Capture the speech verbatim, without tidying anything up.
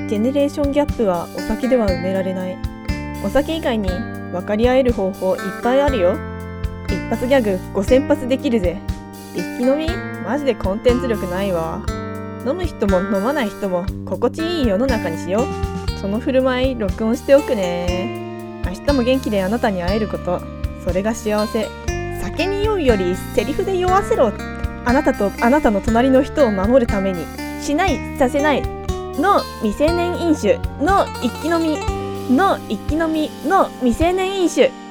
ジェネレーションギャップはお酒では埋められない。お酒以外に分かり合える方法いっぱいあるよ。一発ギャグごせん発できるぜ。一気飲みマジでコンテンツ力ないわ。飲む人も飲まない人も心地いい世の中にしよう。その振る舞い録音しておくね。明日も元気であなたに会えること、それが幸せ。酒に酔うよりセリフで酔わせろ。あなたとあなたの隣の人を守るために。しないさせないの未成年飲酒の一気飲みの一気飲みの未成年飲酒。